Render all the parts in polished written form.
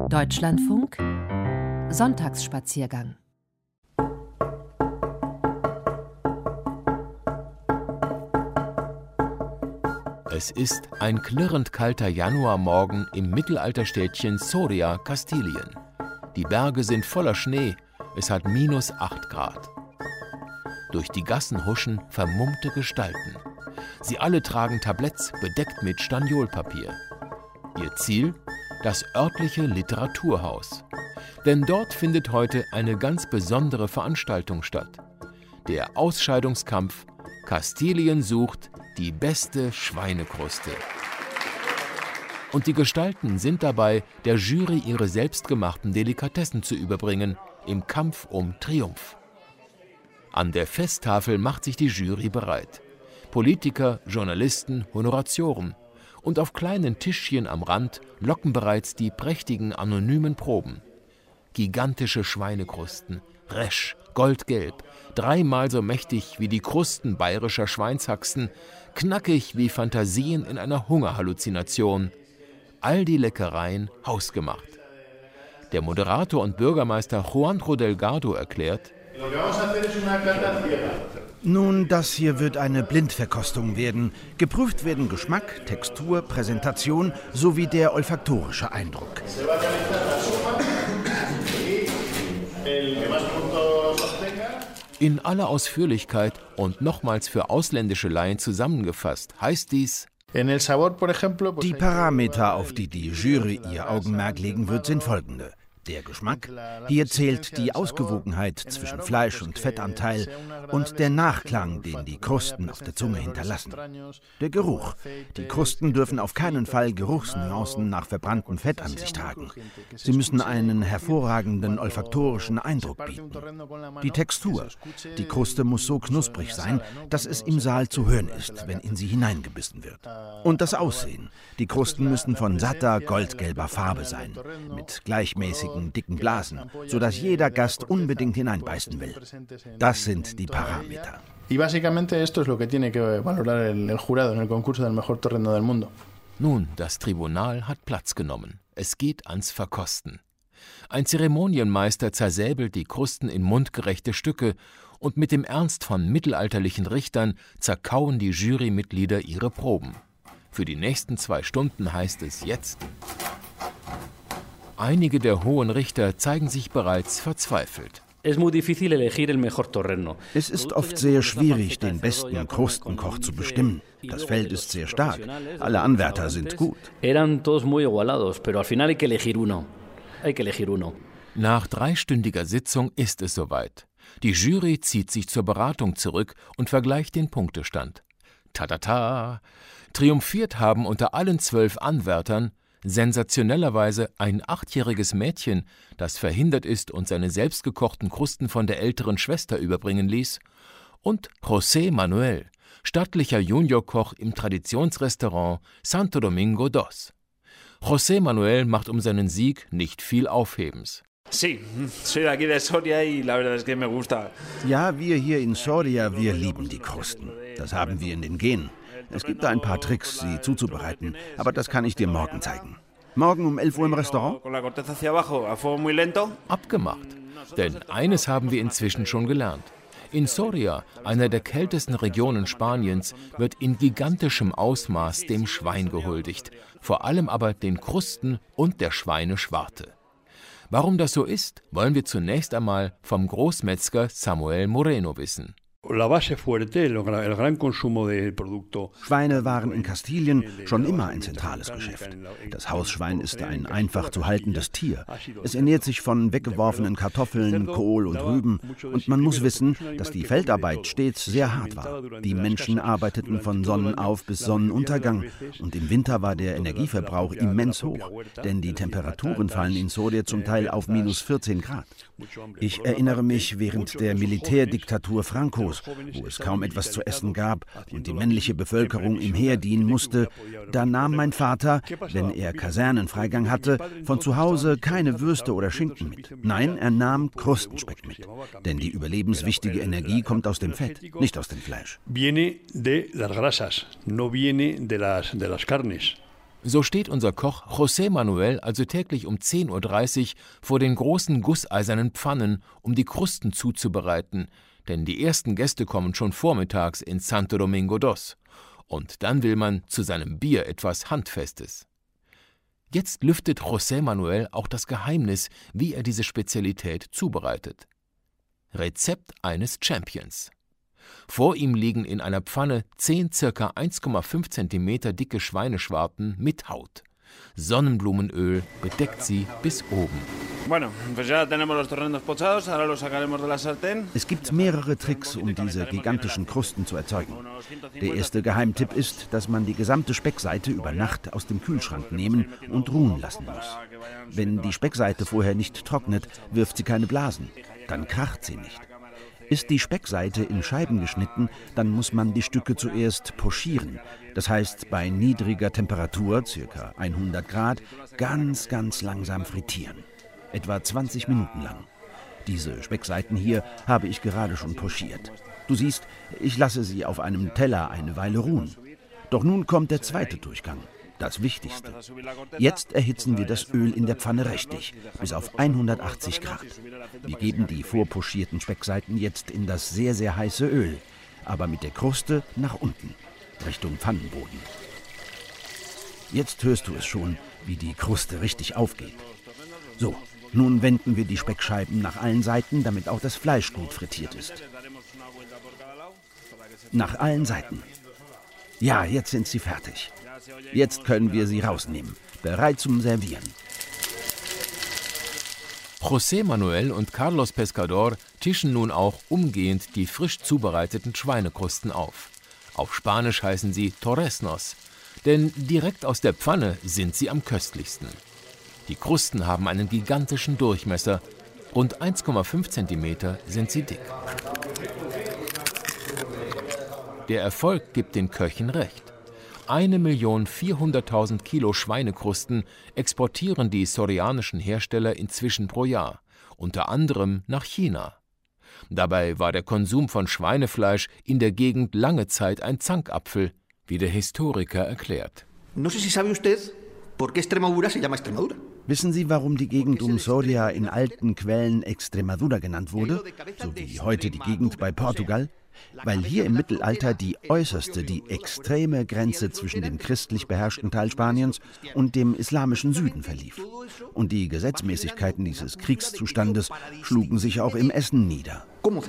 Deutschlandfunk Sonntagsspaziergang. Es ist ein klirrend kalter Januarmorgen im Mittelalterstädtchen Soria, Kastilien. Die Berge sind voller Schnee, es hat -8 Grad. Durch die Gassen huschen vermummte Gestalten. Sie alle tragen Tabletts bedeckt mit Staniolpapier. Ihr Ziel? Das örtliche Literaturhaus. Denn dort findet heute eine ganz besondere Veranstaltung statt. Der Ausscheidungskampf Kastilien sucht die beste Schweinekruste. Und die Gestalten sind dabei, der Jury ihre selbstgemachten Delikatessen zu überbringen, im Kampf um Triumph. An der Festtafel macht sich die Jury bereit. Politiker, Journalisten, Honoratioren. Und auf kleinen Tischchen am Rand locken bereits die prächtigen anonymen Proben. Gigantische Schweinekrusten, resch, goldgelb, 3-mal so mächtig wie die Krusten bayerischer Schweinshaxen, knackig wie Fantasien in einer Hungerhalluzination. All die Leckereien hausgemacht. Der Moderator und Bürgermeister Juanjo Delgado erklärt: Nun, das hier wird eine Blindverkostung werden. Geprüft werden Geschmack, Textur, Präsentation sowie der olfaktorische Eindruck. In aller Ausführlichkeit und nochmals für ausländische Laien zusammengefasst heißt dies: Die Parameter, auf die die Jury ihr Augenmerk legen wird, sind folgende. Der Geschmack. Hier zählt die Ausgewogenheit zwischen Fleisch- und Fettanteil und der Nachklang, den die Krusten auf der Zunge hinterlassen. Der Geruch. Die Krusten dürfen auf keinen Fall Geruchsnuancen nach verbranntem Fett an sich tragen. Sie müssen einen hervorragenden olfaktorischen Eindruck bieten. Die Textur. Die Kruste muss so knusprig sein, dass es im Saal zu hören ist, wenn in sie hineingebissen wird. Und das Aussehen. Die Krusten müssen von satter, goldgelber Farbe sein, mit gleichmäßigen dicken Blasen, sodass jeder Gast unbedingt hineinbeißen will. Das sind die Parameter. Nun, das Tribunal hat Platz genommen. Es geht ans Verkosten. Ein Zeremonienmeister zersäbelt die Krusten in mundgerechte Stücke und mit dem Ernst von mittelalterlichen Richtern zerkauen die Jurymitglieder ihre Proben. Für die nächsten 2 Stunden heißt es jetzt: Einige der hohen Richter zeigen sich bereits verzweifelt. Es ist oft sehr schwierig, den besten Krustenkoch zu bestimmen. Das Feld ist sehr stark. Alle Anwärter sind gut. Nach 3-stündiger Sitzung ist es soweit. Die Jury zieht sich zur Beratung zurück und vergleicht den Punktestand. Tadata! Triumphiert haben unter allen 12 Anwärtern sensationellerweise ein 8-jähriges Mädchen, das verhindert ist und seine selbstgekochten Krusten von der älteren Schwester überbringen ließ, und José Manuel, stattlicher Juniorkoch im Traditionsrestaurant Santo Domingo dos. José Manuel macht um seinen Sieg nicht viel Aufhebens. Ja, wir hier in Soria, wir lieben die Krusten. Das haben wir in den Genen. Es gibt da ein paar Tricks, sie zuzubereiten, aber das kann ich dir morgen zeigen. Morgen um 11 Uhr im Restaurant? Abgemacht. Denn eines haben wir inzwischen schon gelernt. In Soria, einer der kältesten Regionen Spaniens, wird in gigantischem Ausmaß dem Schwein gehuldigt, vor allem aber den Krusten und der Schweineschwarte. Warum das so ist, wollen wir zunächst einmal vom Großmetzger Samuel Moreno wissen. Schweine waren in Kastilien schon immer ein zentrales Geschäft. Das Hausschwein ist ein einfach zu haltendes Tier. Es ernährt sich von weggeworfenen Kartoffeln, Kohl und Rüben. Und man muss wissen, dass die Feldarbeit stets sehr hart war. Die Menschen arbeiteten von Sonnenauf bis Sonnenuntergang. Und im Winter war der Energieverbrauch immens hoch. Denn die Temperaturen fallen in Soria zum Teil auf -14 Grad. Ich erinnere mich, während der Militärdiktatur Francos, wo es kaum etwas zu essen gab und die männliche Bevölkerung im Heer dienen musste, da nahm mein Vater, wenn er Kasernenfreigang hatte, von zu Hause keine Würste oder Schinken mit. Nein, er nahm Krustenspeck mit. Denn die überlebenswichtige Energie kommt aus dem Fett, nicht aus dem Fleisch. So steht unser Koch José Manuel also täglich um 10:30 Uhr vor den großen gusseisernen Pfannen, um die Krusten zuzubereiten, denn die ersten Gäste kommen schon vormittags in Santo Domingo dos. Und dann will man zu seinem Bier etwas Handfestes. Jetzt lüftet José Manuel auch das Geheimnis, wie er diese Spezialität zubereitet. Rezept eines Champions. Vor ihm liegen in einer Pfanne 10 ca. 1,5 cm dicke Schweineschwarten mit Haut. Sonnenblumenöl bedeckt sie bis oben. Es gibt mehrere Tricks, um diese gigantischen Krusten zu erzeugen. Der erste Geheimtipp ist, dass man die gesamte Speckseite über Nacht aus dem Kühlschrank nehmen und ruhen lassen muss. Wenn die Speckseite vorher nicht trocknet, wirft sie keine Blasen. Dann kracht sie nicht. Ist die Speckseite in Scheiben geschnitten, dann muss man die Stücke zuerst pochieren. Das heißt, bei niedriger Temperatur, ca. 100 Grad, ganz langsam frittieren. Etwa 20 Minuten lang. Diese Speckseiten hier habe ich gerade schon pochiert. Du siehst, ich lasse sie auf einem Teller eine Weile ruhen. Doch nun kommt der zweite Durchgang. Das Wichtigste. Jetzt erhitzen wir das Öl in der Pfanne richtig, bis auf 180 Grad. Wir geben die vorpochierten Speckseiten jetzt in das sehr heiße Öl, aber mit der Kruste nach unten, Richtung Pfannenboden. Jetzt hörst du es schon, wie die Kruste richtig aufgeht. So, nun wenden wir die Speckscheiben nach allen Seiten, damit auch das Fleisch gut frittiert ist. Nach allen Seiten. Ja, jetzt sind sie fertig. Jetzt können wir sie rausnehmen, bereit zum Servieren. José Manuel und Carlos Pescador tischen nun auch umgehend die frisch zubereiteten Schweinekrusten auf. Auf Spanisch heißen sie Torresnos, denn direkt aus der Pfanne sind sie am köstlichsten. Die Krusten haben einen gigantischen Durchmesser, rund 1,5 cm sind sie dick. Der Erfolg gibt den Köchen recht. 1.400.000 Kilo Schweinekrusten exportieren die sorianischen Hersteller inzwischen pro Jahr, unter anderem nach China. Dabei war der Konsum von Schweinefleisch in der Gegend lange Zeit ein Zankapfel, wie der Historiker erklärt. Wissen Sie, warum die Gegend um Soria in alten Quellen Extremadura genannt wurde, so wie heute die Gegend bei Portugal? Weil hier im Mittelalter die äußerste, die extreme Grenze zwischen dem christlich beherrschten Teil Spaniens und dem islamischen Süden verlief. Und die Gesetzmäßigkeiten dieses Kriegszustandes schlugen sich auch im Essen nieder.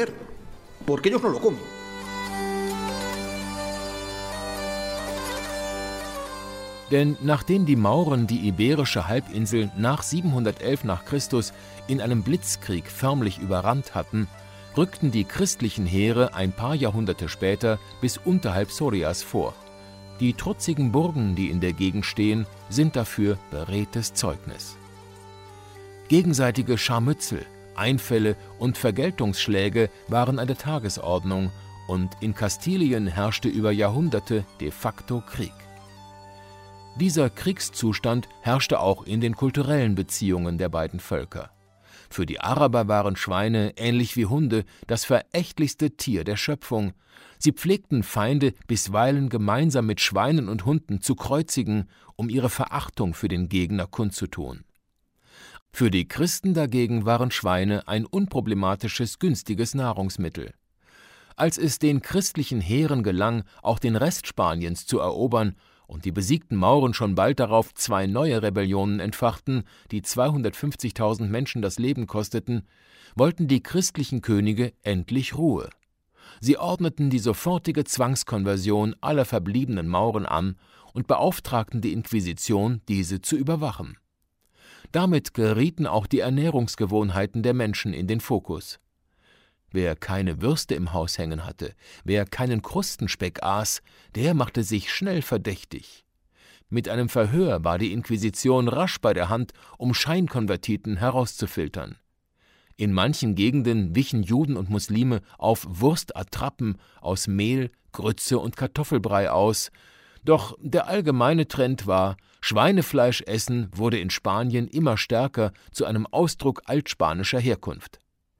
Denn nachdem die Mauren die iberische Halbinsel nach 711 nach Christus in einem Blitzkrieg förmlich überrannt hatten, rückten die christlichen Heere ein paar Jahrhunderte später bis unterhalb Sorias vor. Die trutzigen Burgen, die in der Gegend stehen, sind dafür beredtes Zeugnis. Gegenseitige Scharmützel, Einfälle und Vergeltungsschläge waren an der Tagesordnung und in Kastilien herrschte über Jahrhunderte de facto Krieg. Dieser Kriegszustand herrschte auch in den kulturellen Beziehungen der beiden Völker. Für die Araber waren Schweine, ähnlich wie Hunde, das verächtlichste Tier der Schöpfung. Sie pflegten Feinde bisweilen gemeinsam mit Schweinen und Hunden zu kreuzigen, um ihre Verachtung für den Gegner kundzutun. Für die Christen dagegen waren Schweine ein unproblematisches, günstiges Nahrungsmittel. Als es den christlichen Heeren gelang, auch den Rest Spaniens zu erobern, und die besiegten Mauren schon bald darauf 2 neue Rebellionen entfachten, die 250.000 Menschen das Leben kosteten, wollten die christlichen Könige endlich Ruhe. Sie ordneten die sofortige Zwangskonversion aller verbliebenen Mauren an und beauftragten die Inquisition, diese zu überwachen. Damit gerieten auch die Ernährungsgewohnheiten der Menschen in den Fokus. Wer keine Würste im Haus hängen hatte, wer keinen Krustenspeck aß, der machte sich schnell verdächtig. Mit einem Verhör war die Inquisition rasch bei der Hand, um Scheinkonvertiten herauszufiltern. In manchen Gegenden wichen Juden und Muslime auf Wurstattrappen aus Mehl, Grütze und Kartoffelbrei aus. Doch der allgemeine Trend war, Schweinefleischessen wurde in Spanien immer stärker zu einem Ausdruck altspanischer Herkunft.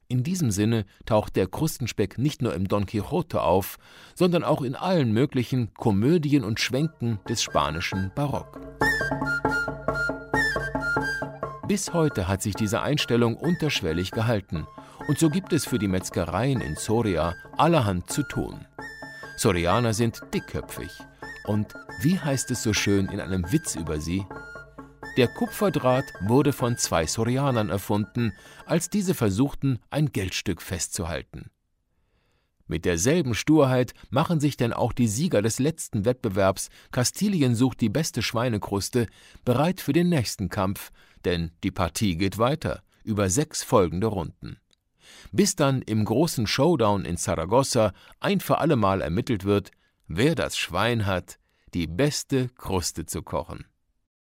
In diesem Sinne taucht der Krustenspeck nicht nur im Don Quixote auf, sondern auch in allen möglichen Komödien und Schwänken des spanischen Barock. Bis heute hat sich diese Einstellung unterschwellig gehalten, und so gibt es für die Metzgereien in Soria allerhand zu tun. Sorianer sind dickköpfig, und wie heißt es so schön in einem Witz über sie? Der Kupferdraht wurde von 2 Sorianern erfunden, als diese versuchten, ein Geldstück festzuhalten. Mit derselben Sturheit machen sich denn auch die Sieger des letzten Wettbewerbs Kastilien sucht die beste Schweinekruste bereit für den nächsten Kampf, denn die Partie geht weiter, über 6 folgende Runden. Bis dann im großen Showdown in Saragossa ein für allemal ermittelt wird, wer das Schwein hat, die beste Kruste zu kochen.